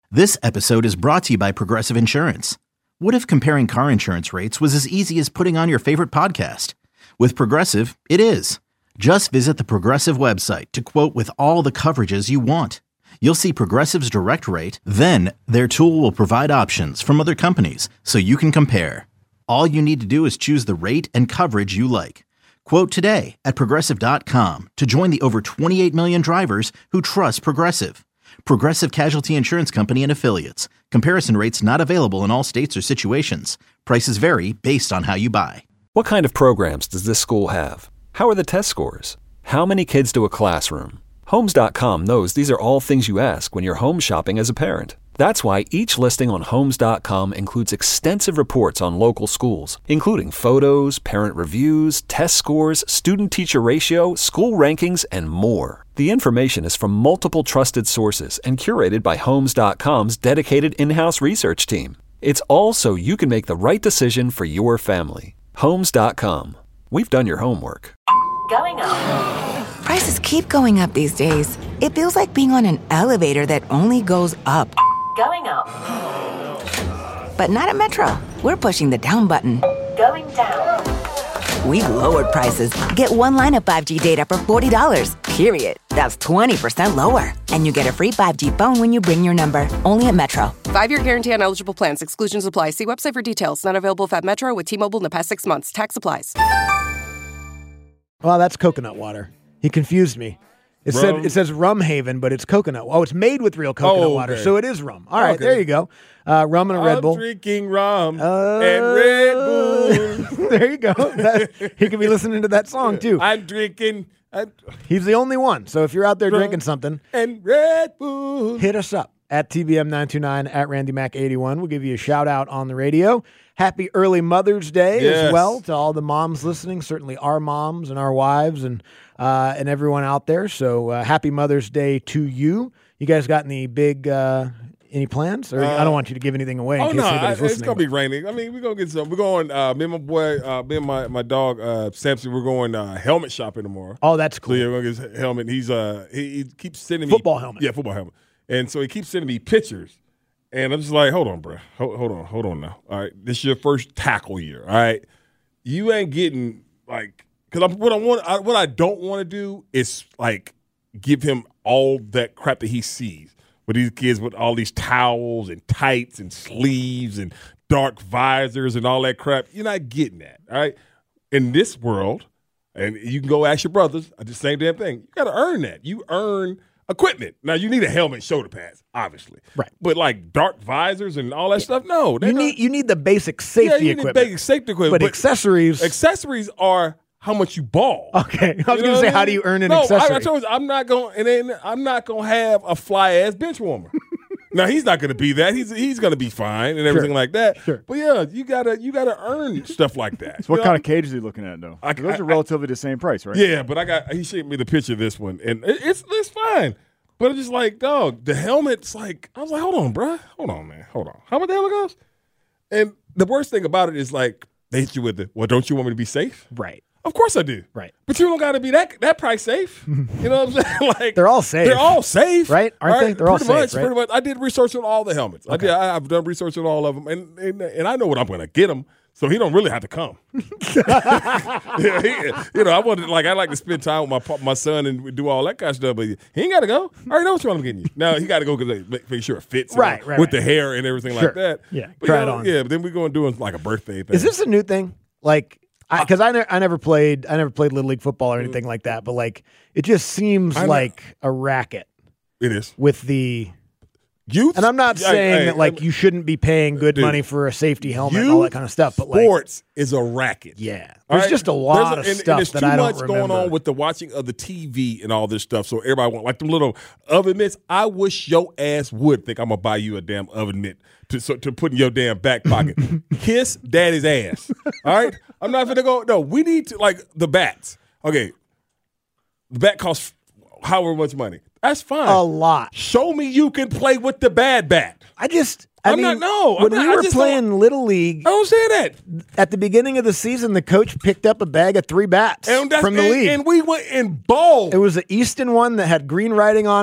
This episode is brought to you by Progressive Insurance. What if comparing car insurance rates was as easy as putting on your favorite podcast? With Progressive, it is. Just visit the Progressive website to quote with all the coverages you want. You'll see Progressive's direct rate, then their tool will provide options from other companies so you can compare. All you need to do is choose the rate and coverage you like. Quote today at Progressive.com to join the over 28 million drivers who trust Progressive. Progressive Casualty Insurance Company and Affiliates. Comparison rates not available in all states or situations. Prices vary based on how you buy. What kind of programs does this school have? How are the test scores? How many kids do a classroom? Homes.com knows these are all things you ask when you're home shopping as a parent. That's why each listing on Homes.com includes extensive reports on local schools, including photos, parent reviews, test scores, student-teacher ratio, school rankings, and more. The information is from multiple trusted sources and curated by Homes.com's dedicated in-house research team. It's all so you can make the right decision for your family. Homes.com. We've done your homework. Going up. Prices keep going up these days. It feels like being on an elevator that only goes up. Going up. But not at Metro. We're pushing the down button. Going down. We've lowered prices. Get one line of 5G data for $40, period. That's 20% lower. And you get a free 5G phone when you bring your number. Only at Metro. 5-year guarantee on eligible plans. Exclusions apply. See website for details. Not available at Metro with T-Mobile in the past 6 months. Tax applies. Well, that's coconut water. He confused me. It says Rum Haven, but it's coconut. Oh, it's made with real coconut water, so it is rum. All right, there you go. Rum and a Red Bull. I'm drinking rum and Red Bull. There you go. He could be listening to that song, too. I'm drinking. He's the only one. So if you're out there drinking something, and Red Bull, hit us up at TBM929, at RandyMac81. We'll give you a shout-out on the radio. Happy early Mother's Day as well to all the moms listening, certainly our moms and our wives and everyone out there. So happy Mother's Day to you. You guys got any big any plans? Or I don't want you to give anything away in case anybody's listening. It's going to be raining. I mean, we're going to get some. We're going, me and my boy, me and my dog, Samson, we're going helmet shopping tomorrow. Oh, that's cool. So, yeah, we're going to get his helmet. He keeps sending me. Football helmet. Yeah, football helmet. And so he keeps sending me pictures. And I'm just like, hold on, bro. Hold on now. All right, this is your first tackle year. All right, you ain't getting like because what I don't want to do is like give him all that crap that he sees with these kids with all these towels and tights and sleeves and dark visors and all that crap. You're not getting that. All right, in this world, and you can go ask your brothers. The same damn thing. You got to earn that. You earn equipment. Now, you need a helmet and shoulder pads, obviously. Right. But like dark visors and all that stuff, no. You need the basic safety equipment. Basic safety equipment. But accessories. Accessories are how much you ball. Okay. I was going to say, how do you earn an accessory? I told you, I'm not going to have a fly-ass bench warmer. Now, he's not going to be that. He's going to be fine and everything like that. Sure. But yeah, you gotta earn stuff like that. So what kind of cages are you looking at, though? Those are relatively the same price, right? Yeah, but he showed me the picture of this one, and it's fine. But it's just like, dog, the helmet's like, I was like, hold on, bro. Hold on, man. Hold on. How much the hell it goes? And the worst thing about it is like, they hit you with well, don't you want me to be safe? Right. Of course I do. Right. But you don't got to be that price safe. You know what I'm saying? Like they're all safe. They're all safe. Right? Aren't they? They're all safe, right? Pretty much. I did research on all the helmets. Okay. I've done research on all of them. And I know what I'm going to get them. So he don't really have to come. I wanted I like to spend time with my son and do all that kind of stuff, but he ain't got to go. I already know what I'm getting you. Now he got to go because they make sure it fits, right, with the hair and everything like that. Yeah, but, try it on. Yeah, but then we're going to do like a birthday thing. Is this a new thing? Like, because I never played Little League football or anything like that, but like it just seems like a racket. It is with the youth, and I'm not saying that you shouldn't be paying good money for a safety helmet and all that kind of stuff. But sports is a racket. Yeah, there's just a lot of stuff that I don't remember. There's too much going on with the watching of the TV and all this stuff. So everybody want like them little oven mitts. I wish your ass would think I'm gonna buy you a damn oven mitt to put in your damn back pocket. Kiss daddy's ass. All right, I'm not gonna go. No, we need to like the bats. Okay, the bat costs however much money. That's fine. A lot. Show me you can play with the bad bat. I mean, when we were playing Little League, I don't say that. At the beginning of the season, the coach picked up a bag of 3 bats from the league. And we went and balled. It was the Easton one that had green writing on it.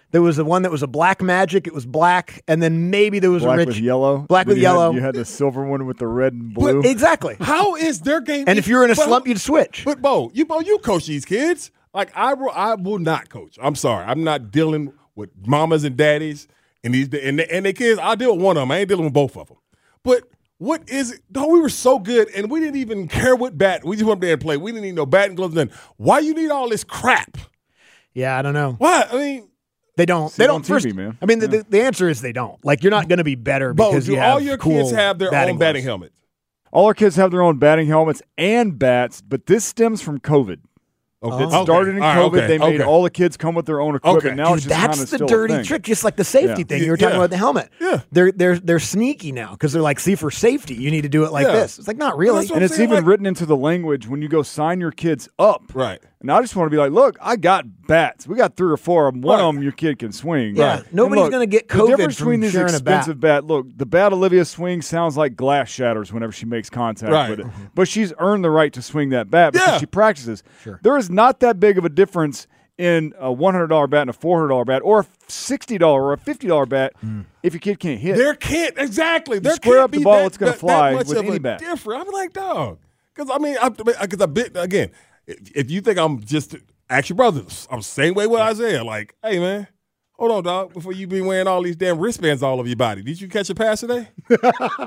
There was the one that was a black Magic. It was black, and then maybe there was black a rich with yellow. Black with yellow. You had the silver one with the red and blue. But exactly. How is their game? And if you're in a slump, you'd switch. But Bo, you coach these kids. Like I will not coach. I'm sorry. I'm not dealing with mamas and daddies and these and their kids. I deal with one of them. I ain't dealing with both of them. But what is it? No, we were so good, and we didn't even care what bat. We just went up there and played. We didn't need no bat and gloves. Then why you need all this crap? Yeah, I don't know. Why? I mean, they don't. They don't. TV, First, man. I mean, the answer is they don't. Like, you're not going to be better because you have all your cool kids have their own batting helmets. All our kids have their own batting helmets and bats, but this stems from COVID. Okay. It started in COVID. They made all the kids come with their own equipment. Okay. Now it's just that's kind of the still dirty a thing. trick, just like the safety thing you were talking about the helmet. Yeah. They're sneaky now because they're like, see, for safety, you need to do it like this. It's like, not really. And it's even written into the language when you go sign your kids up. Right. And I just want to be like, look, I got bats. We got 3 or 4 of them. One of them your kid can swing. Yeah. Nobody's going to get COVID the difference from between these sharing a bat. expensive bat. Look, the bat Olivia swings sounds like glass shatters whenever she makes contact with it. But she's earned the right to swing that bat because she practices. Sure. There is not that big of a difference in a $100 bat and a $400 bat or a $60 or a $50 bat if your kid can't hit. There can't. Exactly. There square can't up the be ball, that, it's going to that fly much with of any a bat. different. I'm like, dog. Because, I mean, again, if you think I'm just – ask your brothers. I'm the same way with Isaiah. Like, hey, man, hold on, dog. Before you be wearing all these damn wristbands all over your body. Did you catch a pass today? You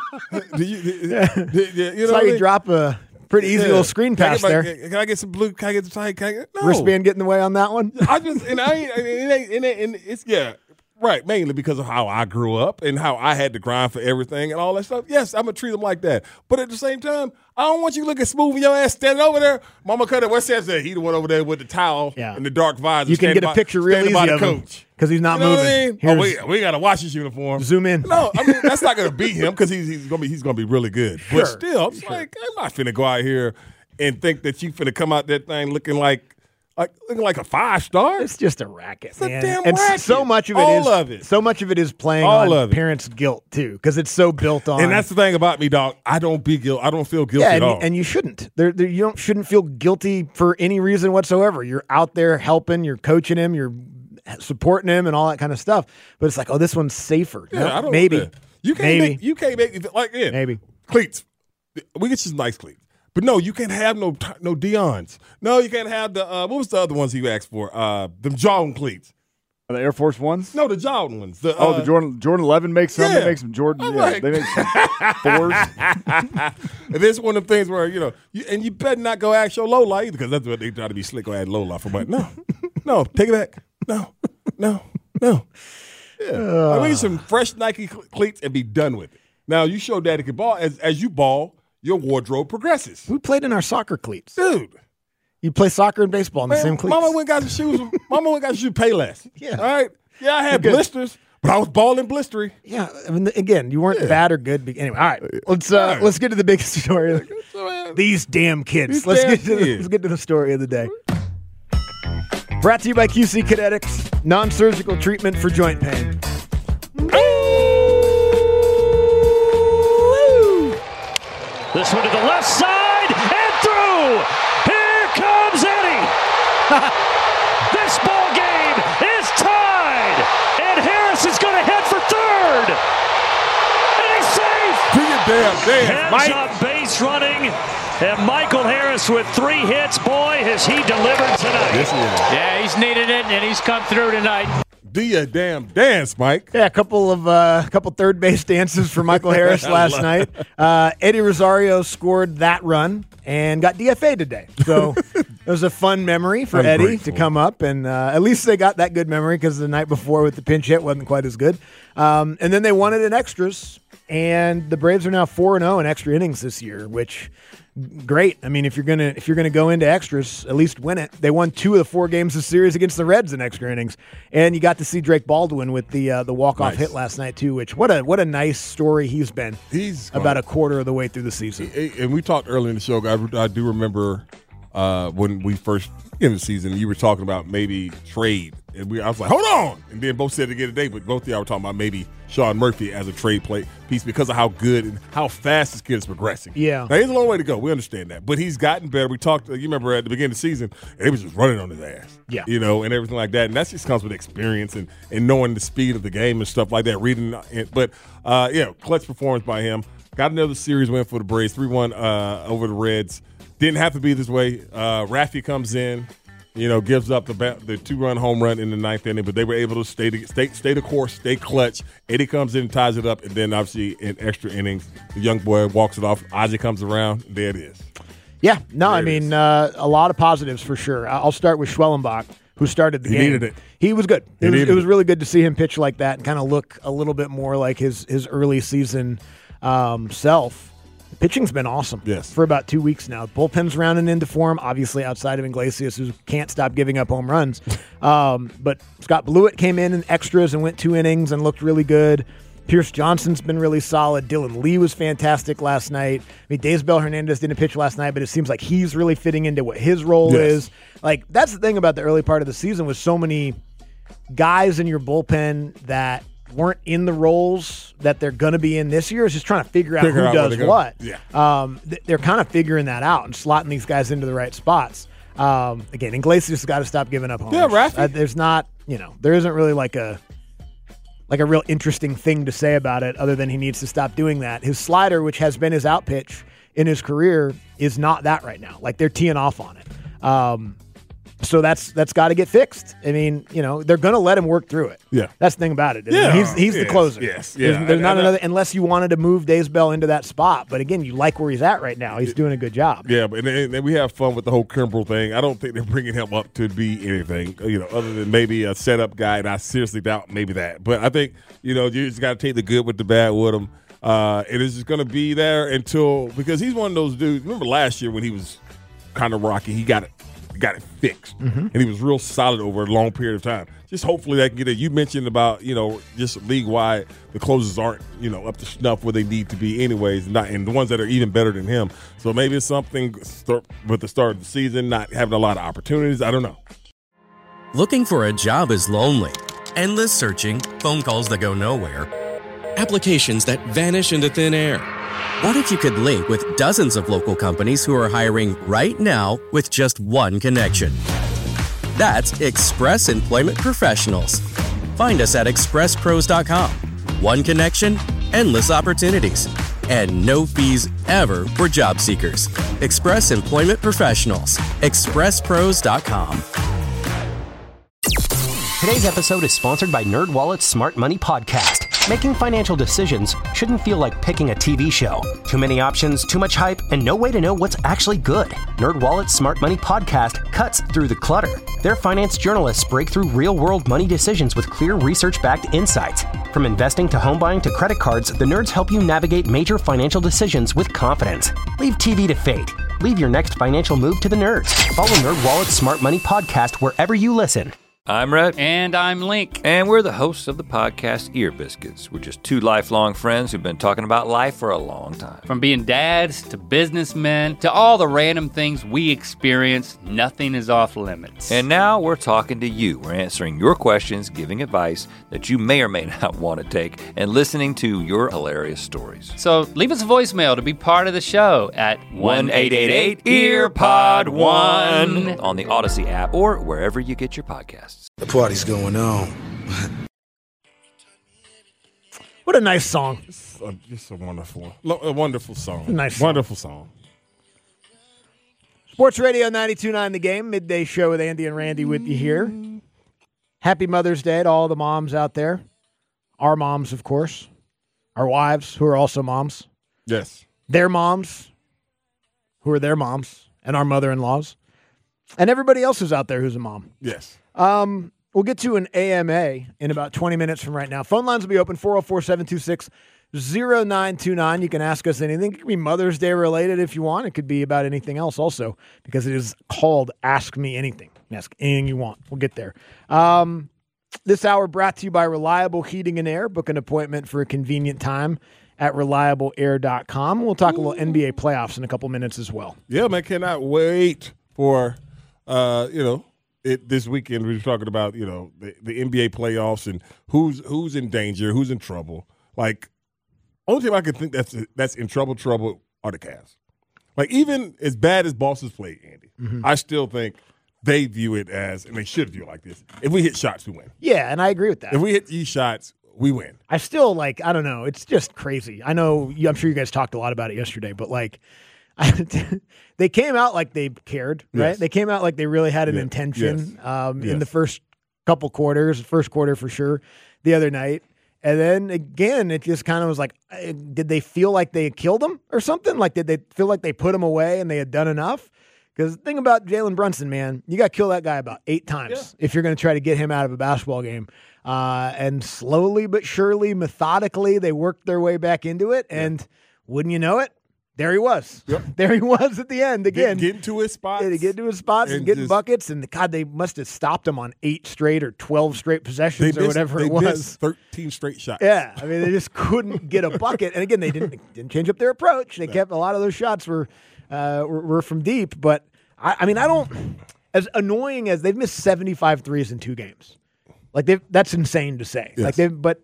That's how you drop a pretty easy little screen pass there. Can I get some blue? Can I get some no. Wristband get in the way on that one? It's right, mainly because of how I grew up and how I had to grind for everything and all that stuff. Yes, I'm going to treat them like that. But at the same time, I don't want you looking smooth with your ass standing over there. Mama cut it. What says that? He the one over there with the towel and the dark visor. You can get a picture real easy of him because he's not moving. What I mean? We got to watch his uniform. Zoom in. No, I mean, that's not going to beat him because he's going to be really good. But still, I'm like, I'm not finna go out here and think that you finna come out that thing looking like a 5-star. It's just a racket, it's man. A damn and racket. So much of it is playing on parents' guilt too, because it's so built on. And that's the thing about me, dog. I don't feel guilty at all. And you shouldn't. You shouldn't feel guilty for any reason whatsoever. You're out there helping, you're coaching him, you're supporting him, and all that kind of stuff. But it's like, oh, this one's safer. Yeah, I don't maybe. Know you can't make like maybe cleats. We get you some nice cleats. But no, you can't have no Dion's. No, you can't have the what was the other ones he asked for? The Jordan cleats. The Air Force Ones? No, the Jordan ones. The Jordan 11 makes some. They make some Jordan. Like, they make some 4s. And this is one of the things where you better not go ask your Lola either, because that's what they try to be slick or add Lola for. But no, take it back. No. Yeah. I need some fresh Nike cleats and be done with it. Now you show Daddy can ball as you ball. Your wardrobe progresses. We played in our soccer cleats. Dude. You play soccer and baseball in the same cleats. Mama went and got the shoes. Mama went and got the shoes Payless. Yeah. All right? Yeah, I had blisters, but I was balling blistery. Yeah. I mean, again, you weren't bad or good. Anyway, all right. Let's get to the big story. These damn kids. Let's get to the story of the day. Brought to you by QC Kinetics. Non-surgical treatment for joint pain. This one to the left side and through. Here comes Eddie. This ball game is tied, and Harris is going to head for third. And he's safe. Do your damn, Mike. Up base running, and Michael Harris with 3 hits. Boy, has he delivered tonight. Yes, he is. Yeah, he's needed it, and he's come through tonight. Do your damn dance, Mike. Yeah, a couple third base dances for Michael Harris last night. Eddie Rosario scored that run and got DFA today. So it was a fun memory for Eddie to come up, and at least they got that good memory because the night before with the pinch hit wasn't quite as good. And then they won it in extras, and the Braves are now 4-0 in extra innings this year, which great. I mean, if you're gonna go into extras, at least win it. They won 2 of the 4 games of the series against the Reds in extra innings, and you got to see Drake Baldwin with the walk-off hit last night too. Which what a nice story he's been. He's about a quarter of the way through the season. And we talked earlier in the show. I do remember when we first in the season, you were talking about maybe trade. And I was like, hold on. And then both said it again today, but both of y'all were talking about maybe Sean Murphy as a trade piece because of how good and how fast this kid is progressing. Yeah. Now, he's a long way to go. We understand that. But he's gotten better. We talked, you remember at the beginning of the season, he was just running on his ass. Yeah. And everything like that. And that just comes with experience and knowing the speed of the game and stuff like that, reading it. But, clutch performance by him. Got another series win for the Braves, 3-1 over the Reds. Didn't have to be this way. Raffy comes in, gives up the 2-run home run in the ninth inning, but they were able to stay the course, stay clutch. Eddie comes in and ties it up, and then obviously in extra innings, the young boy walks it off. Ozzie comes around, and there it is. Yeah, no, I mean, a lot of positives for sure. I'll start with Schwellenbach, who started the game. He needed it. He was good. It was really good to see him pitch like that and kind of look a little bit more like his early season self. Pitching's been awesome for about 2 weeks now. Bullpen's rounding into form, obviously outside of Iglesias, who can't stop giving up home runs. But Scott Blewett came in extras and went 2 innings and looked really good. Pierce Johnson's been really solid. Dylan Lee was fantastic last night. I mean, Daysbel Hernandez didn't pitch last night, but it seems like he's really fitting into what his role is. Like, that's the thing about the early part of the season with so many guys in your bullpen that weren't in the roles that they're going to be in this year. Is just trying to figure out who does what. Yeah. They're kind of figuring that out and slotting these guys into the right spots. Again, Iglesias has got to stop giving up homers. Yeah, right. There's not, there isn't really like a real interesting thing to say about it other than he needs to stop doing that. His slider, which has been his out pitch in his career, is not that right now. Like, they're teeing off on it. So that's got to get fixed. I mean, they're going to let him work through it. Yeah. That's the thing about it. Yeah. He's the closer. Yes. Yeah. There's not another, unless you wanted to move Daysbel into that spot. But again, you like where he's at right now. He's doing a good job. Yeah, but and we have fun with the whole Kimbrel thing. I don't think they're bringing him up to be anything, other than maybe a setup guy, and I seriously doubt maybe that. But I think, you just got to take the good with the bad with him. It is just going to be there because he's one of those dudes. Remember last year when he was kind of rocky, he got it fixed, and he was real solid over a long period of time. Just hopefully that can get it. You mentioned about just league wide, the closers aren't up to snuff where they need to be anyways, and the ones that are even better than him. So maybe it's something with the start of the season, not having a lot of opportunities. I don't know. Looking for a job is lonely. Endless searching, phone calls that go nowhere, applications that vanish into thin air. What if you could link with dozens of local companies who are hiring right now with just one connection? That's Express Employment Professionals. Find us at expresspros.com. One connection, endless opportunities, and no fees ever for job seekers. Express Employment Professionals. expresspros.com. Today's episode is sponsored by NerdWallet's Smart Money Podcast. Making financial decisions shouldn't feel like picking a TV show. Too many options, too much hype, and no way to know what's actually good. NerdWallet's Smart Money Podcast cuts through the clutter. Their finance journalists break through real-world money decisions with clear research-backed insights. From investing to home buying to credit cards, the nerds help you navigate major financial decisions with confidence. Leave TV to fate. Leave your next financial move to the nerds. Follow NerdWallet's Smart Money Podcast wherever you listen. I'm Rhett. And I'm Link. And we're the hosts of the podcast Ear Biscuits. We're just two lifelong friends who've been talking about life for a long time. From being dads to businessmen to all the random things we experience, nothing is off limits. And now we're talking to you. We're answering your questions, giving advice that you may or may not want to take, and listening to your hilarious stories. So leave us a voicemail to be part of the show at 1-888-EARPOD-1 on the Odyssey app or wherever you get your podcasts. The party's going on. What a nice song. Just a wonderful song. Nice song. Wonderful song. Sports Radio 92.9 The Game, midday show with Andy and Randy with you here. Happy Mother's Day to all the moms out there. Our moms, of course. Our wives, who are also moms. Yes. Their moms, who are their moms, and our mother-in-laws. And everybody else who's out there who's a mom. Yes. We'll get to an AMA in about 20 minutes from right now. Phone lines will be open, 404-726-0929. You can ask us anything. It could be Mother's Day related if you want. It could be about anything else also, because it is called Ask Me Anything. Ask anything you want. We'll get there. This hour brought to you by Reliable Heating and Air. Book an appointment for a convenient time at reliableair.com. We'll talk a little NBA playoffs in a couple minutes as well. Yeah, man, cannot wait for, this weekend. We were talking about, the NBA playoffs and who's in danger, who's in trouble. Like, only team I can think that's in trouble are the Cavs. Like, even as bad as Boston's played, Andy, I still think they view it as, and they should view it like this, if we hit shots, we win. Yeah, and I agree with that. If we hit these shots, we win. I still, I don't know. It's just crazy. I know, I'm sure you guys talked a lot about it yesterday, but, they came out like they cared, right? Yes. They came out like they really had an intention in the first couple quarters, first quarter for sure, the other night. And then, again, it just kind of was like, did they feel like they killed him or something? Like, did they feel like they put him away and they had done enough? Because the thing about Jalen Brunson, man, you got to kill that guy about 8 times if you're going to try to get him out of a basketball game. And slowly but surely, methodically, they worked their way back into it. And wouldn't you know it? There he was. Yep. There he was at the end again. Getting to his spots. Yeah, getting to his spots and getting buckets. And, God, they must have stopped him on 8 straight or 12 straight possessions or whatever it was. They missed 13 straight shots. Yeah. I mean, they just couldn't get a bucket. And, again, they didn't change up their approach. They kept a lot of those shots were from deep. But, I mean, I don't – as annoying as – they've missed 75 threes in 2 games. That's insane to say. Yes. But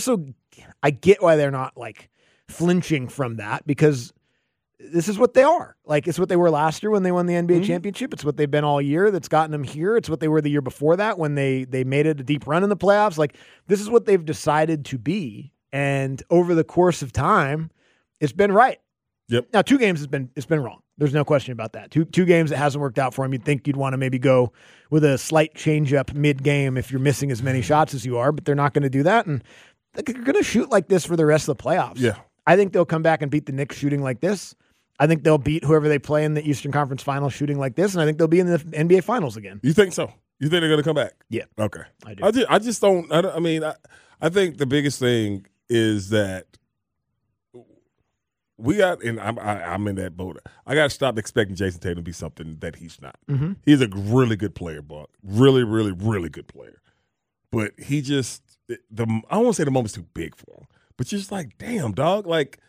I get why they're not, flinching from that because – this is what they are. It's what they were last year when they won the NBA championship. It's what they've been all year that's gotten them here. It's what they were the year before that when they made it a deep run in the playoffs. This is what they've decided to be. And over the course of time, it's been right. Yep. Now, 2 games it's been wrong. There's no question about that. Two games it hasn't worked out for him. You'd think you'd want to maybe go with a slight change-up mid-game if you're missing as many shots as you are, but they're not going to do that. And they're going to shoot like this for the rest of the playoffs. Yeah. I think they'll come back and beat the Knicks shooting like this. I think they'll beat whoever they play in the Eastern Conference Finals shooting like this, and I think they'll be in the NBA Finals again. You think so? You think they're going to come back? Yeah. Okay. I do. I just don't. I think the biggest thing is that we got, and I'm in that boat. I got to stop expecting Jason Tatum to be something that he's not. Mm-hmm. He's a really good player, Buck. Really, really, really good player. But he just, I don't want to say the moment's too big for him, but you're just like, damn, dog,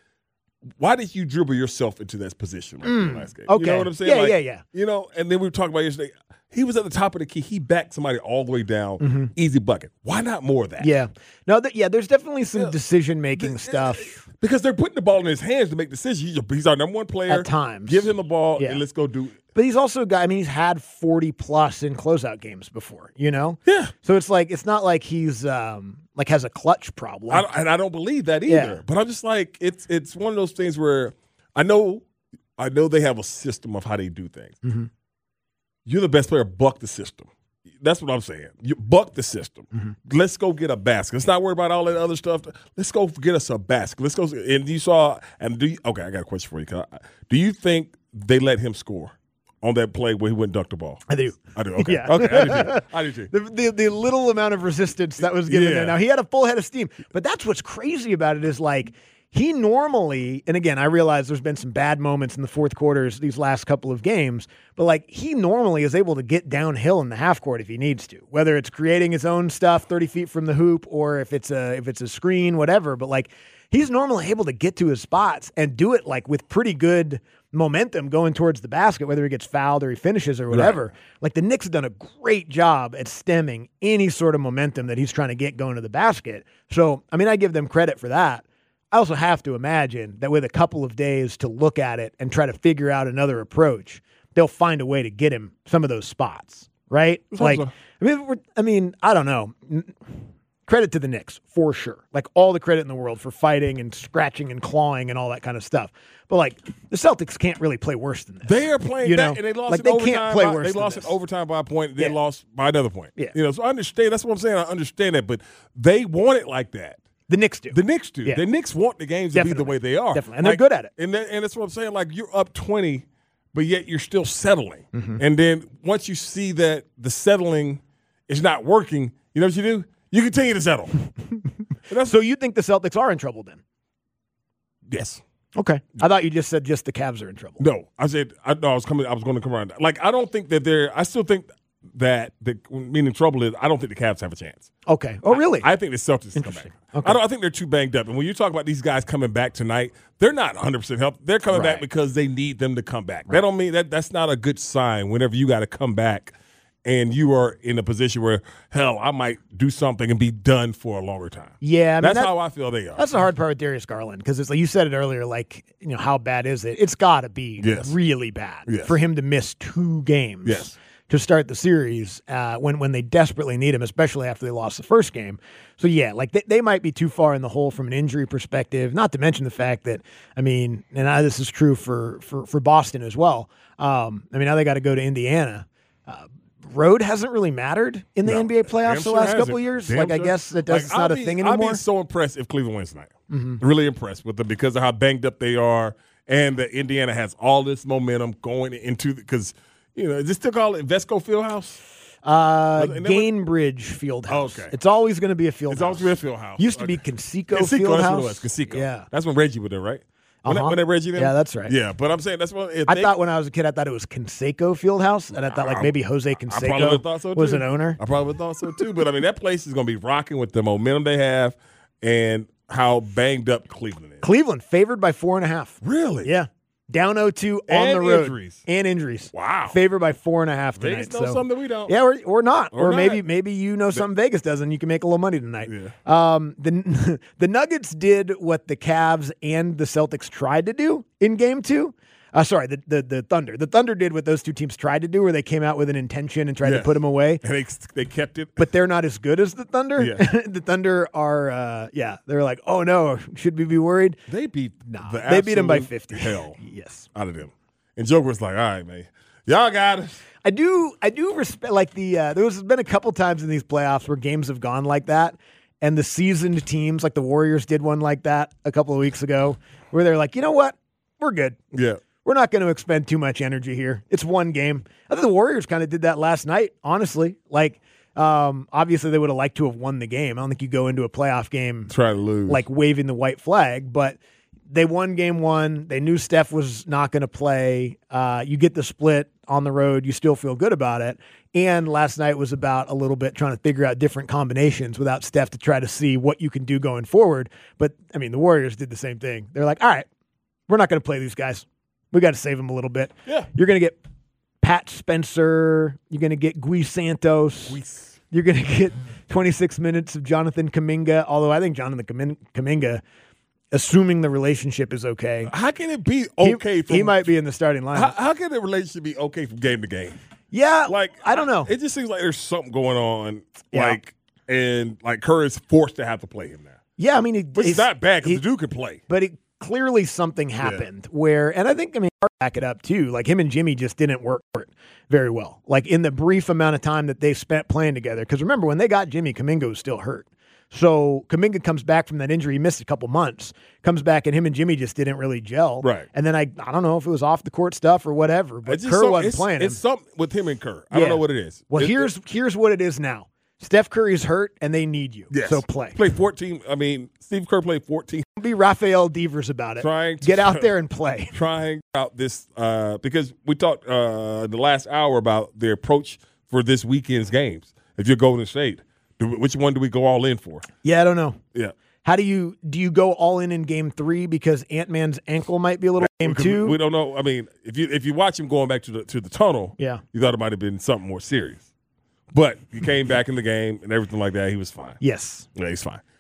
why did you dribble yourself into that position in the last game? Okay. You know what I'm saying? Yeah. And then we were talking about yesterday. He was at the top of the key. He backed somebody all the way down. Easy bucket. Why not more of that? Yeah. No, there's definitely some decision-making stuff. Because they're putting the ball in his hands to make decisions. He's our number 1 player. At times. Give him the ball and let's go do it. But he's also he's had 40+ in closeout games before, Yeah. So it's not like he's has a clutch problem. I don't believe that either. Yeah. But I'm just it's one of those things where I know they have a system of how they do things. Mm-hmm. You're the best player, buck the system. That's what I'm saying. You buck the system. Mm-hmm. Let's go get a basket. Let's not worry about all that other stuff. Let's go get us a basket. Let's go. And you saw, okay, I got a question for you. Do you think they let him score on that play where he went and dunked the ball? I do. Okay. Yeah. Okay. I do too. The little amount of resistance that was given there. Now, he had a full head of steam. But that's what's crazy about it is he normally, and again, I realize there's been some bad moments in the fourth quarters these last couple of games, but he normally is able to get downhill in the half court if he needs to, whether it's creating his own stuff 30 feet from the hoop or if it's a screen, whatever. But he's normally able to get to his spots and do it with pretty good momentum going towards the basket, whether he gets fouled or he finishes or whatever. Right. The Knicks have done a great job at stemming any sort of momentum that he's trying to get going to the basket. So, I give them credit for that. I also have to imagine that with a couple of days to look at it and try to figure out another approach, they'll find a way to get him some of those spots, right? I don't know. Credit to the Knicks, for sure. All the credit in the world for fighting and scratching and clawing and all that kind of stuff. But, the Celtics can't really play worse than this. They are playing that, and they lost in overtime. Can't play worse they lost in overtime by a point. They Yeah. lost by another point. Yeah. So I understand. That's what I'm saying. I understand that. But they want it like that. The Knicks do. Yeah. The Knicks want the games to be the way they are. Definitely. And they're good at it. And that's what I'm saying. You're up 20, but yet you're still settling. Mm-hmm. And then once you see that the settling is not working, you know what you do? You continue to settle. So you think the Celtics are in trouble then? Yes. Okay. I thought you just said just the Cavs are in trouble. No. I said I was going to come around. I don't think that they're – I still think that meaning trouble is I don't think the Cavs have a chance. Okay. Oh, really? I think the Celtics come back. Okay. I think they're too banged up. And when you talk about these guys coming back tonight, they're not 100% healthy. They're coming back because they need them to come back. Right. That don't mean that's not a good sign whenever you got to come back and you are in a position where, hell, I might do something and be done for a longer time. Yeah. I mean, that's how I feel they are. That's the hard part with Darius Garland because it's like you said it earlier, like, how bad is it? It's got to be really bad for him to miss 2 games to start the series when they desperately need him, especially after they lost the first game. So, yeah, like they might be too far in the hole from an injury perspective, not to mention the fact that, this is true for Boston as well. Now they got to go to Indiana. Road hasn't really mattered in the NBA playoffs the last couple of years. I guess it's not a thing anymore. I'd be so impressed if Cleveland wins tonight. Mm-hmm. Really impressed with them because of how banged up they are and that Indiana has all this momentum going into because is this still called Invesco Fieldhouse? Gainbridge Fieldhouse. Okay. It's always going to be a Fieldhouse. It's always going to be a Fieldhouse. Used to be Conseco Fieldhouse. That's what it was. Conseco. Yeah. That's when Reggie was there, right? When they Reggie there? Yeah, that's right. Yeah, but I'm saying that's what I thought when I was a kid. I thought it was Conseco Fieldhouse, and I thought maybe Jose Canseco was an owner. I probably thought so too. But that place is going to be rocking with the momentum they have and how banged up Cleveland is. Cleveland favored by 4.5. Really? Yeah. Down 0-2 on the road. And injuries. Wow. Favored by 4.5 tonight. Vegas knows something that we don't. Yeah, or not. Or maybe you know something Vegas does and you can make a little money tonight. Yeah. The Nuggets did what the Cavs and the Celtics tried to do in Game 2. The Thunder. The Thunder did what those two teams tried to do, where they came out with an intention and tried to put them away. And they kept it. But they're not as good as the Thunder. Yeah. The Thunder are, they're like, oh no, should we be worried? They beat they beat them by 50. Hell, yes, out of them. And Joker was like, all right, man, y'all got it. I do respect there's been a couple times in these playoffs where games have gone like that, and the seasoned teams like the Warriors did one like that a couple of weeks ago, where they're like, you know what, we're good. Yeah. We're not going to expend too much energy here. It's one game. I think the Warriors kind of did that last night, honestly. Obviously, they would have liked to have won the game. I don't think you go into a playoff game try to lose, waving the white flag. But they won game 1. They knew Steph was not going to play. You get the split on the road. You still feel good about it. And last night was about a little bit trying to figure out different combinations without Steph to try to see what you can do going forward. But, the Warriors did the same thing. They're like, all right, we're not going to play these guys. We got to save them a little bit. Yeah. You're going to get Pat Spencer. You're going to get Gui Santos. You're going to get 26 minutes of Jonathan Kuminga, although I think Jonathan Kuminga, assuming the relationship is okay. How can it be okay? He might be in the starting lineup. How can the relationship be okay from game to game? Yeah. I don't know. It just seems like there's something going on, and Curry is forced to have to play him now. Yeah, it's not bad because the dude could play. But clearly something happened where, and I think, back it up too, him and Jimmy just didn't work very well. In the brief amount of time that they spent playing together. Because remember, when they got Jimmy, Kuminga was still hurt. So Kuminga comes back from that injury. He missed a couple months. Comes back, and him and Jimmy just didn't really gel. Right. And then I don't know if it was off the court stuff or whatever, but Kerr wasn't playing him. It's something with him and Kerr. I don't know what it is. Well, here's what it is now. Steph Curry's hurt, and they need you. Yes. So play. Play 14. Steve Kerr played 14. Be Rafael Devers about it. Get out there and play. Trying out this because we talked the last hour about their approach for this weekend's games. If you're Golden State, which one do we go all in for? Yeah, I don't know. Yeah. How do you go all in game 3 because Ant-Man's ankle might be a little game 2? We don't know. If you watch him going back to the tunnel, you thought it might have been something more serious. But he came back in the game and everything like that. He was fine. Yes. Yeah, he's fine.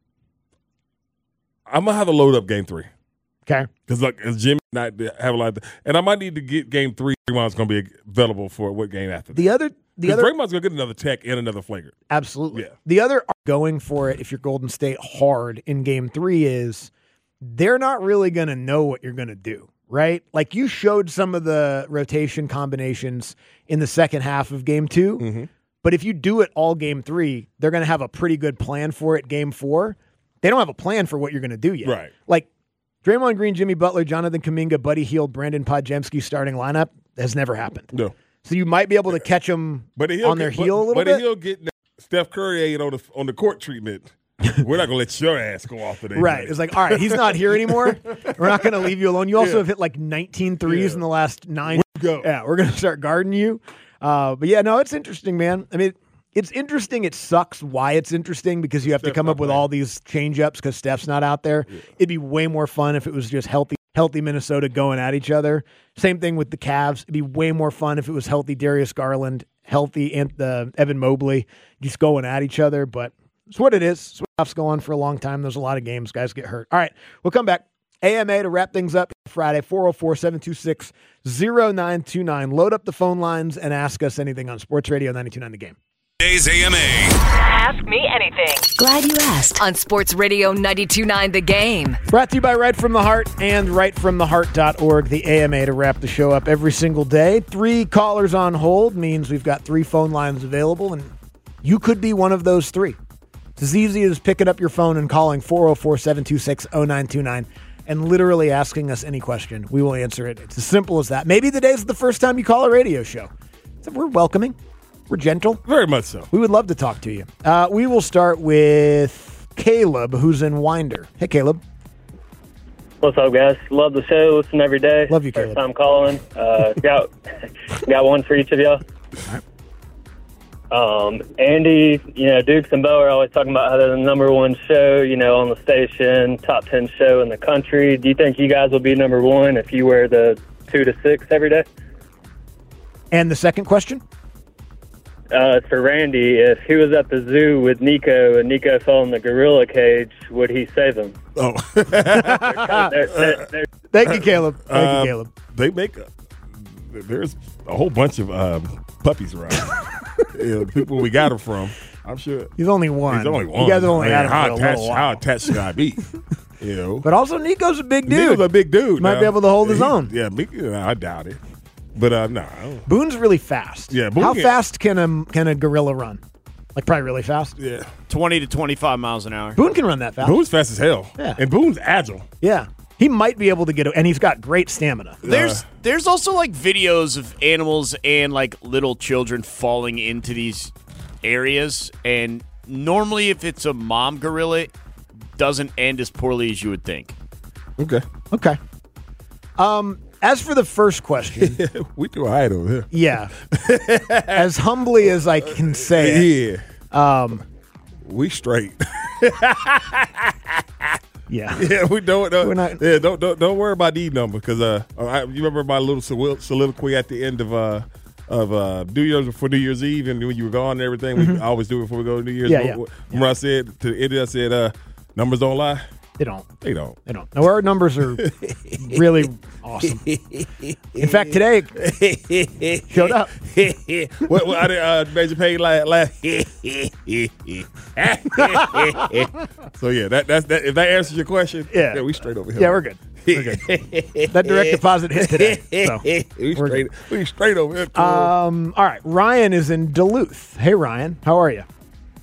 I'm going to have to load up game 3. Okay. Because Jimmy not have a lot of – and I might need to get game 3. Draymond's going to be available for what game after that. Draymond's going to get another tech and another flagrant. Absolutely. Yeah. The other going for it, if you're Golden State hard in game 3, is they're not really going to know what you're going to do. Right? You showed some of the rotation combinations in the second half of game 2. Mm-hmm. But if you do it all game 3, they're going to have a pretty good plan for it game 4. They don't have a plan for what you're going to do yet. Right. Draymond Green, Jimmy Butler, Jonathan Kuminga, Buddy Hield, Brandon Podjemski starting lineup has never happened. No. So you might be able to catch them on their heel a little bit. But he'll get Steph Curry ain't on the court treatment. We're not going to let your ass go off today. Right. It's all right, he's not here anymore. We're not going to leave you alone. You also have hit 19 threes in the last 9. Go. Yeah, we're going to start guarding you. But yeah, no, it's interesting, man. I mean, it's interesting. It sucks why it's interesting because you have to come up with all these change-ups because Steph's not out there. Yeah. It'd be way more fun if it was just healthy Minnesota going at each other. Same thing with the Cavs. It'd be way more fun if it was healthy Darius Garland, healthy Evan Mobley, just going at each other. But it's what it is. It's what's going on for a long time. There's a lot of games. Guys get hurt. All right, we'll come back. AMA to wrap things up Friday, 404-726-0929. Load up the phone lines and ask us anything on Sports Radio 92.9 The Game. Today's AMA. Ask me anything. Glad you asked. On Sports Radio 92.9 The Game. Brought to you by Right From the Heart and rightfromtheheart.org, the AMA to wrap the show up every single day. 3 callers on hold means we've got 3 phone lines available, and you could be one of those 3. It's as easy as picking up your phone and calling 404-726-0929 and literally asking us any question. We will answer it. It's as simple as that. Maybe the day's the first time you call a radio show. So we're welcoming. We're gentle. Very much so. We would love to talk to you. We will start with Caleb, who's in Winder. Hey, Caleb. What's up, guys? Love the show. Listen every day. Love you, Caleb. First time calling. Got one for each of y'all. All right. Andy, Dukes and Bo are always talking about how they're the number 1 show, on the station, top 10 show in the country. Do you think you guys will be number 1 if you wear the 2 to 6 every day? And the second question? It's for Randy. If he was at the zoo with Nico and Nico fell in the gorilla cage, would he save him? Oh. Thank you, Caleb. Thank you, Caleb. They make there's a whole bunch of puppies around. People we got them from. I'm sure. He's only one. He's only one. You guys have only had him for a little while. How attached should I be? But also, Nico's a big dude. Nico's a big dude. He might be able to hold his own. Yeah, I doubt it. But no. Boone's really fast. Yeah, Boone How fast can a gorilla run? Like probably really fast. Yeah, 20 to 25 miles an hour. Boone can run that fast. Boone's fast as hell. Yeah, and Boone's agile. Yeah, he might be able to get, and he's got great stamina. There's also like videos of animals and like little children falling into these areas, and normally if it's a mom gorilla, it doesn't end as poorly as you would think. Okay. As for the first question, we do hide over here. Yeah, as humbly as I can say it. We straight. Yeah, we don't. We're not. Yeah, don't worry about the number because you remember my little soliloquy at the end of New Year's Eve, and when you were gone and everything. We always do it before we go to New Year's. Remember I said to the end, I said numbers don't lie. They don't. No, our numbers are really awesome. In fact, today showed up. What I did Major Payne laugh. So yeah, that's if that answers your question. Yeah, we straight over here. Yeah, we're good. That direct deposit hit today. So we straight over here. All right, Ryan is in Duluth. Hey, Ryan, how are you?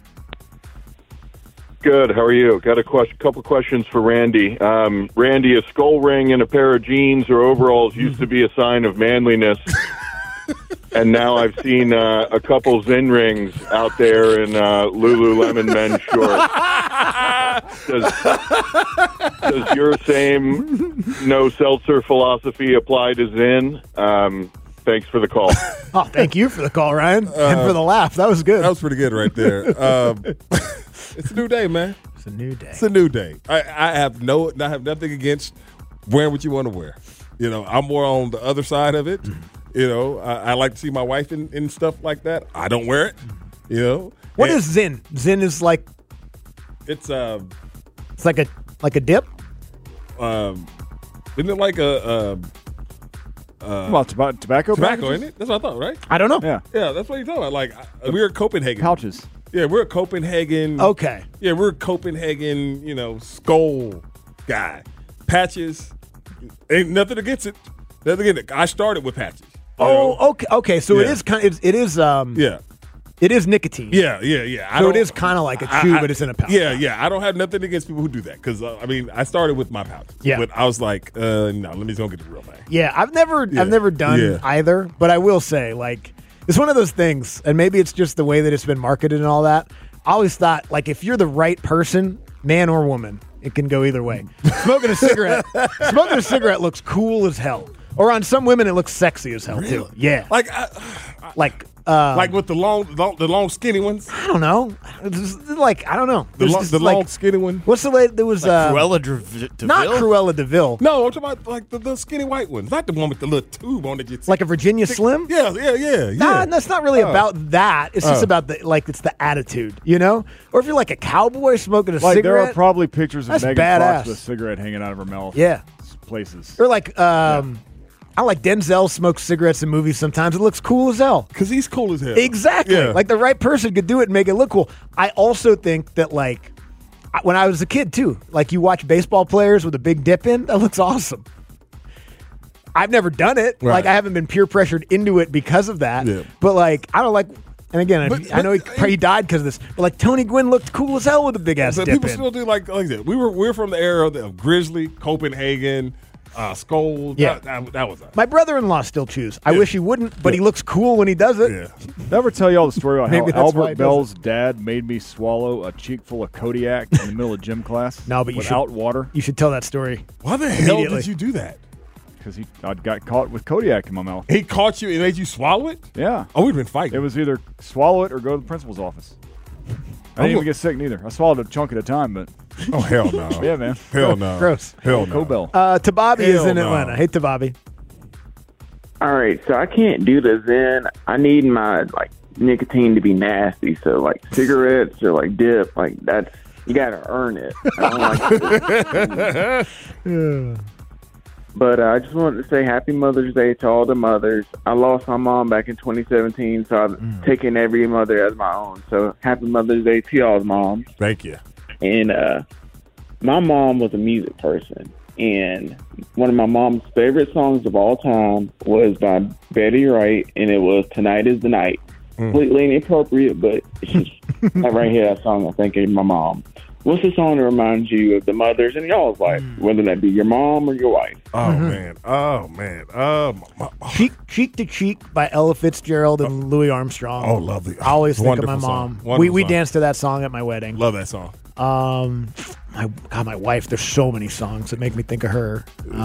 Good. How are you? Got a couple questions for Randy. Randy, a skull ring and a pair of jeans or overalls used to be a sign of manliness, and now I've seen a couple Zen rings out there in Lululemon men's shorts. Does your same no seltzer philosophy apply to Zen? Thanks for the call. Oh, thank you for the call, Ryan, and for the laugh. That was good. That was pretty good right there. It's a new day, man. It's a new day. It's a new day. I have nothing against wearing what you want to wear. I'm more on the other side of it. I like to see my wife in stuff like that. I don't wear it. What is Zen? Zen is like it's like a dip. Isn't it like a well, tobacco, isn't it? That's what I thought, right? I don't know. Yeah, that's what you're talking about. Like we're at Copenhagen pouches. Yeah, we're a Copenhagen. Okay. Yeah, we're a Copenhagen, skull guy. Patches, ain't nothing against it. Nothing against it. I started with patches. Okay. So it is kind of, it is nicotine. Yeah. So it is kind of like a chew, but it's in a pouch. Yeah. I don't have nothing against people who do that because I started with my pouches. Yeah. But I was like, no, let me just go get the real thing. Yeah, I've never done either, but I will say, like, it's one of those things, and maybe it's just the way that it's been marketed and all that. I always thought, like, if you're the right person, man or woman, it can go either way. Smoking a cigarette looks cool as hell. Or on some women, it looks sexy as hell too. Yeah, like with the long skinny ones. I don't know. I don't know. The long skinny one. What's the lady? There was Cruella de not Vil? Cruella de Vil. No, I'm talking about like the skinny white ones, not the one with the little tube on it. Like a Virginia Slim. Yeah. Nah, that's not really about that. It's just about it's the attitude, you know. Or if you're like a cowboy smoking a cigarette. There are probably pictures of That's Megan badass. Fox with a cigarette hanging out of her mouth. Yeah. Places. Or like I like Denzel smokes cigarettes in movies sometimes. It looks cool as hell. Because he's cool as hell. Exactly. Yeah. Like the right person could do it and make it look cool. I also think that like when I was a kid too, like you watch baseball players with a big dip in, that looks awesome. I've never done it. Right. Like I haven't been peer pressured into it because of that. Yeah. But like I don't like. And again, I know he died because of this. But like Tony Gwynn looked cool as hell with a big ass dip people in. still do like that. We're from the era of Grizzly, Copenhagen, Skoll. Yeah. That was us. My brother-in-law still chews. I wish he wouldn't, but he looks cool when he does it. Yeah. Did I ever tell y'all the story about Maybe how that's why he Albert does Bell's dad made me swallow a cheek full of Kodiak in the middle of gym class? No, but without water. You should tell that story. Why the hell did you do that? Because I got caught with Kodiak in my mouth. He caught you and made you swallow it? Yeah. Oh, we've been fighting. It was either swallow it or go to the principal's office. I didn't even get sick neither. I swallowed a chunk at a time, but oh hell no. Yeah, man. Hell no. Gross. Hell no. Cobell. Tababi is in no. Atlanta. Hey, Tababi. All right, so I can't do the Zen. I need my nicotine to be nasty. So cigarettes or dip, that's you got to earn it. I don't like But I just wanted to say Happy Mother's Day to all the mothers. I lost my mom back in 2017, so I've taken every mother as my own. So Happy Mother's Day to y'all's moms. Thank you. And my mom was a music person, and one of my mom's favorite songs of all time was by Betty Wright, and it was Tonight is the Night. Completely inappropriate, but it's just right here, that song I think of my mom. What's the song that reminds you of the mothers in y'all's life, whether that be your mom or your wife? Oh, man. Cheek to Cheek by Ella Fitzgerald and Louis Armstrong. Oh, lovely. I always think of my Wonderful mom. song. We Wonderful danced to that song at my wedding. Love that song. My wife. There's so many songs that make me think of her.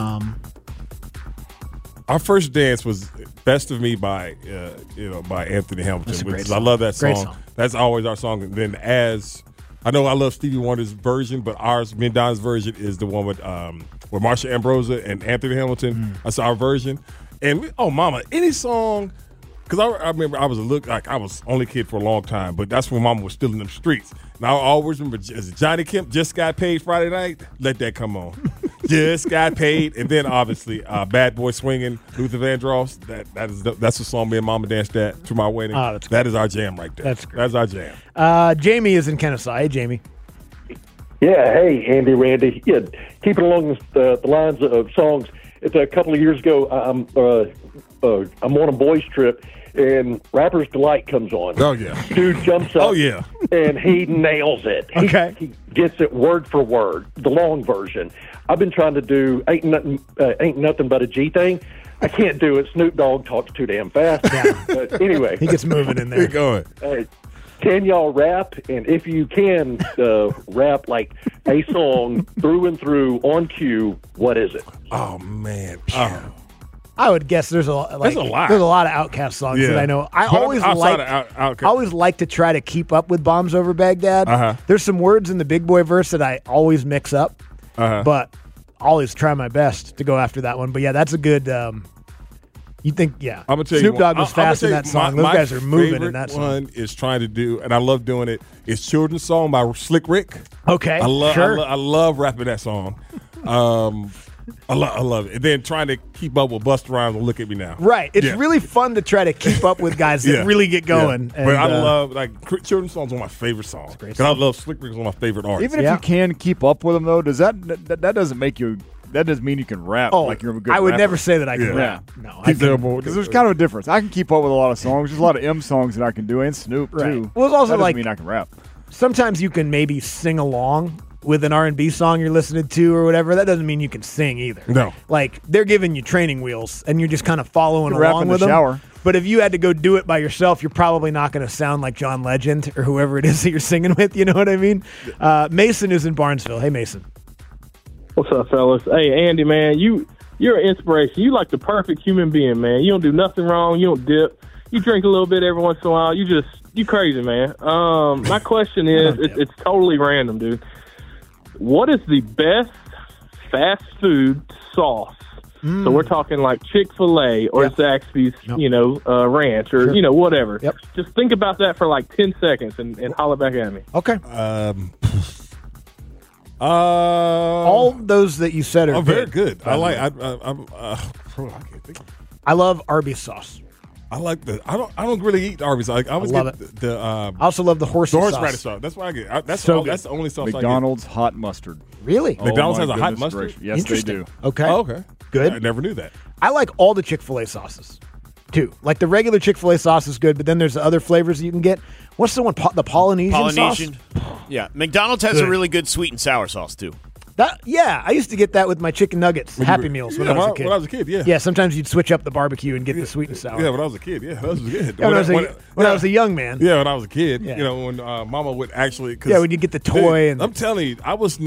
Our first dance was "Best of Me" by Anthony Hamilton. Great I love that Great song. song. That's always our song. And then I know I love Stevie Wonder's version, but me and Don's version is the one with Marsha Ambrosia and Anthony Hamilton. That's our version. And Mama, any song, because I remember I was I was only kid for a long time, but that's when Mama was still in them streets. And I always remember Johnny Kemp, Just Got Paid Friday night. Let that come on. Just Got Paid, and then obviously Bad Boy Swinging, Luther Vandross. That's the song me and Mama danced at to my wedding. Oh, that's that is our jam right there. That's great. That's our jam. Jamie is in Kennesaw. Hey, Jamie. Yeah, hey, Andy, Randy. Yeah, keeping along the lines of songs. It's a couple of years ago. I'm on a boys' trip, and Rapper's Delight comes on. Oh yeah, dude jumps up. Oh yeah, and he nails it. He gets it word for word, the long version. I've been trying to do ain't nothing but a G thing. I can't do it. Snoop Dogg talks too damn fast. Yeah. But anyway, he gets moving in there. Keep going. Can y'all rap? And if you can rap like a song through and through on cue, what is it? Oh man. I would guess there's a lot. There's a lot of Outkast songs that I know. I always like to try to keep up with Bombs Over Baghdad. There's some words in the Big Boy verse that I always mix up, but I always try my best to go after that one. But yeah, that's a good. You think? Yeah, I'm gonna tell Snoop you. Dogg was fast in that song. Those guys are moving in that song. One is trying to do, and I love doing it. It's "Children's Song" by Slick Rick. Okay, I love rapping that song. I love it. And then trying to keep up with Busta Rhymes and Look at Me Now. Right. It's really fun to try to keep up with guys that really get going. Yeah. But I love, Children's Songs are my favorite songs. Because I love Slick Rick is one of my favorite artists. Even if you can keep up with them, though, that doesn't make you – that doesn't mean you can rap like you're a good rapper. I would never say that I can rap. No. Because there's kind of a difference. I can keep up with a lot of songs. There's a lot of M songs that I can do, and Snoop, too. Well, it's also that doesn't mean I can rap. Sometimes you can maybe sing along with an R&B song you're listening to or whatever. That doesn't mean you can sing either. No. Like, they're giving you training wheels, and you're just kind of following along with them. Shower. But if you had to go do it by yourself, you're probably not going to sound like John Legend or whoever it is that you're singing with. You know what I mean? Mason is in Barnesville. Hey, Mason. What's up, fellas? Hey, Andy, man, you you're an inspiration. You like the perfect human being, man. You don't do nothing wrong. You don't dip. You drink a little bit every once in a while. You crazy, man. My question is, it's totally random, dude. What is the best fast food sauce? So we're talking like Chick-fil-A or Zaxby's, ranch or, whatever. Yep. Just think about that for like 10 seconds and holler back at me. Okay. All those that you said are very good. I can't think. I love Arby's sauce. I like I don't really eat Arby's. I always love get the I also love the horseradish sauce. That's what I get. That's the only sauce McDonald's I get. hot mustard. Really? McDonald's has a hot mustard? Gracious. Yes, they do. Okay. Oh, okay. Good. I never knew that. I like all the Chick-fil-A sauces, too. Like the regular Chick-fil-A sauce is good, but then there's the other flavors that you can get. What's the one? The Polynesian sauce? Yeah. McDonald's has a really good sweet and sour sauce, too. I used to get that with my chicken nuggets, Happy Meals when I was a kid. When I was a kid, yeah. Yeah, sometimes you'd switch up the barbecue and get the sweet and sour. Yeah, when I was a kid, yeah, that was good. When I was a young man. Yeah, when I was a kid, when Mama would actually. When you get the toy. I'm telling you, I was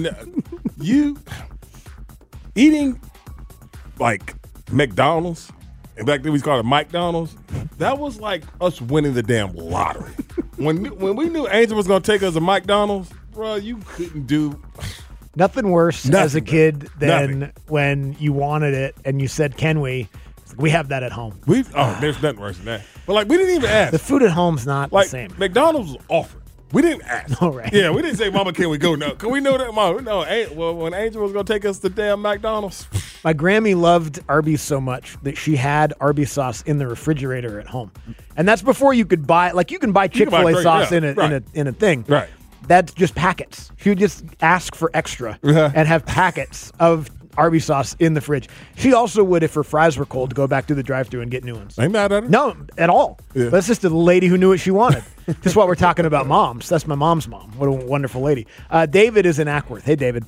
eating like McDonald's, and back then we called it McDonald's. That was like us winning the damn lottery. when we knew Angel was going to take us to McDonald's, bro, you couldn't do. Nothing worse as a kid than when you wanted it and you said, "Can we?" We have that at home. There's nothing worse than that. But we didn't even ask. The food at home's not the same. McDonald's was offered. We didn't ask. All right. Yeah, we didn't say, "Mama, can we go?" No, can we know that, Mama? No. Well, when Angel was going to take us to damn McDonald's, my Grammy loved Arby's so much that she had Arby's sauce in the refrigerator at home, and that's before you could buy. Like you can buy Chick-fil-A sauce in a thing. Right. That's just packets. She would just ask for extra and have packets of Arby's sauce in the fridge. She also would, if her fries were cold, go back to the drive-thru and get new ones. Ain't mad at her? No, at all. Yeah. That's just a lady who knew what she wanted. Just while we're talking about moms. That's my mom's mom. What a wonderful lady. David is in Ackworth. Hey, David.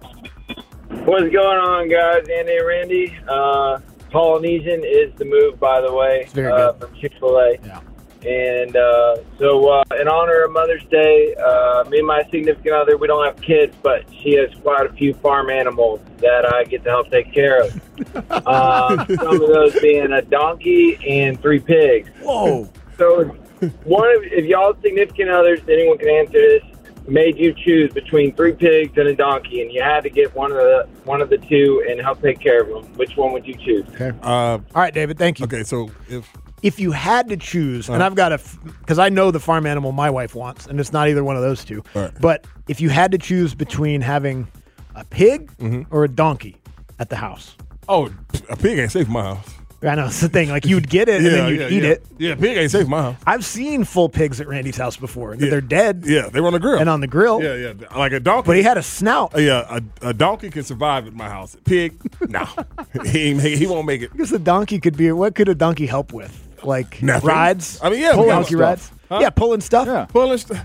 What's going on, guys? Andy and Randy. Polynesian is the move, by the way, it's very good. from Chick-fil-A. Yeah. And so in honor of Mother's Day, me and my significant other, we don't have kids, but she has quite a few farm animals that I get to help take care of. Some of those being a donkey and 3 pigs. Whoa. So if y'all's significant others, anyone can answer this, made you choose between 3 pigs and a donkey, and you had to get one of the two and help take care of them, which one would you choose? Okay. All right, David, thank you. Okay, so if you had to choose, and I've got because I know the farm animal my wife wants, and it's not either one of those two. Right. But if you had to choose between having a pig or a donkey at the house. Oh, a pig ain't safe in my house. I know, it's the thing. Like, you'd get it and then you'd eat it. Yeah, pig ain't safe in my house. I've seen full pigs at Randy's house before. They're dead. Yeah, they were on the grill. And on the grill. Yeah. Like a donkey. But he had a snout. Yeah, a donkey can survive at my house. Pig, no. he won't make it. Because the donkey could be, what could a donkey help with? Like nothing. Rides? I mean, yeah. Donkey rides? Huh? Yeah, pulling stuff. Yeah. Pulling stuff.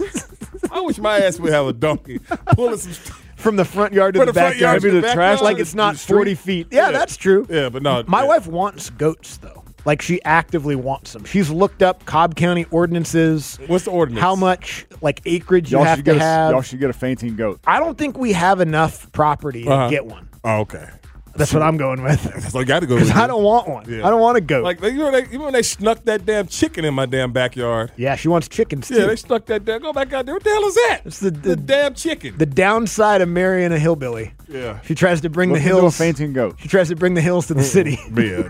I wish my ass would have a donkey pulling some stuff. From the front yard to the backyard. Maybe the trash. Like it's not 40 feet. Yeah, that's true. Yeah, but no. My wife wants goats, though. Like, she actively wants them. She's looked up Cobb County ordinances. What's the ordinance? How much, acreage you have to have. Y'all should get a fainting goat. I don't think we have enough property to get one. Oh, okay. That's what I'm going with. That's what I got to go with. Because I don't want one. Yeah. I don't want a goat. Like, when they snuck that damn chicken in my damn backyard. Yeah, she wants chickens, too. Yeah, they snuck that damn. Go back out there. What the hell is that? It's the damn chicken. The downside of marrying a hillbilly. Yeah. She tries to bring the hills. A fainting goat. She tries to bring the hills to the city. Yeah,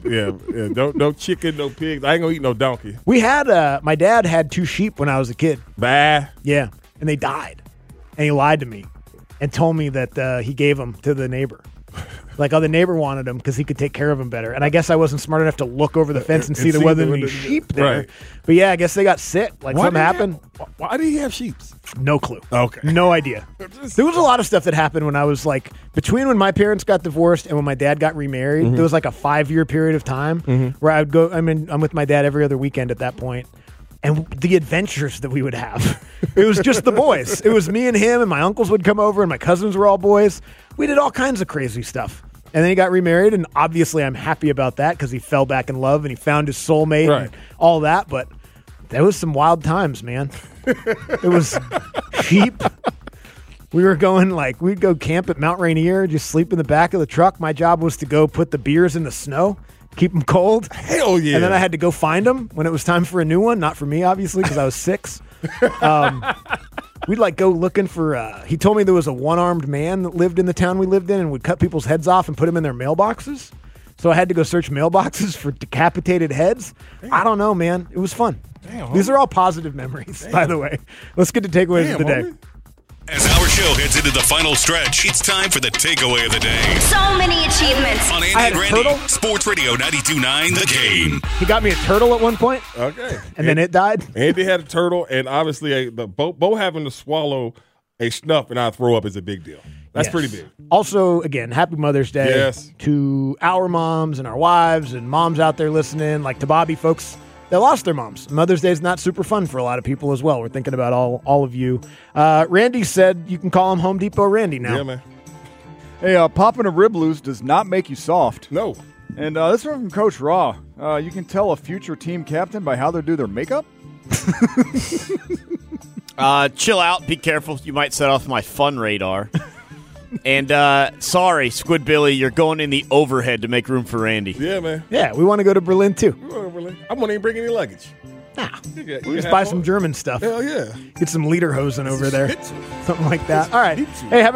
no. No chicken, no pigs. I ain't going to eat no donkey. We had, my dad had 2 sheep when I was a kid. Bah. Yeah, and they died. And he lied to me and told me that he gave them to the neighbor. Like, the neighbor wanted them because he could take care of them better. And I guess I wasn't smart enough to look over the fence and see there wasn't any sheep there. Right. But yeah, I guess they got sick. Like, something happened. Why did he have sheep? No clue. Okay. No idea. There was a lot of stuff that happened when I was between when my parents got divorced and when my dad got remarried. Mm-hmm. There was a 5-year period of time where I would go. I'm with my dad every other weekend at that point. And the adventures that we would have. It was just the boys. It was me and him, and my uncles would come over, and my cousins were all boys. We did all kinds of crazy stuff. And then he got remarried, and obviously I'm happy about that because he fell back in love and he found his soulmate and all that. But there was some wild times, man. It was sheep, We were going we'd go camp at Mount Rainier, just sleep in the back of the truck. My job was to go put the beers in the snow, keep them cold. Hell yeah. And then I had to go find them when it was time for a new one. Not for me, obviously, because I was 6. We'd go looking for, he told me there was a one-armed man that lived in the town we lived in and would cut people's heads off and put them in their mailboxes. So I had to go search mailboxes for decapitated heads. Damn. I don't know, man. It was fun. Damn, These are all positive memories, by the way. Let's get to takeaways of the day. Homie. As our show heads into the final stretch, it's time for the takeaway of the day. So many achievements. On Andy and Randy, Sports Radio 92.9 The Game. He got me a turtle at one point. Okay. And then it died. Andy had a turtle, and obviously Bo having to swallow a snuff and not throw up is a big deal. That's pretty big. Also, again, happy Mother's Day to our moms and our wives and moms out there listening, like to Bobby folks that lost their moms. Mother's Day is not super fun for a lot of people as well. We're thinking about all of you. Randy said you can call him Home Depot Randy now. Yeah, man. Hey, popping a rib loose does not make you soft. No. And this one from Coach Raw. You can tell a future team captain by how they do their makeup? Chill out. Be careful. You might set off my fun radar. And sorry, Squid Billy, you're going in the overhead to make room for Randy. Yeah, man. Yeah, we want to go to Berlin, too. We want to Berlin. I won't even bring any luggage. Nah. We'll just buy some German stuff. Hell yeah. Get some lederhosen over there. Something like that. All right. Hey, have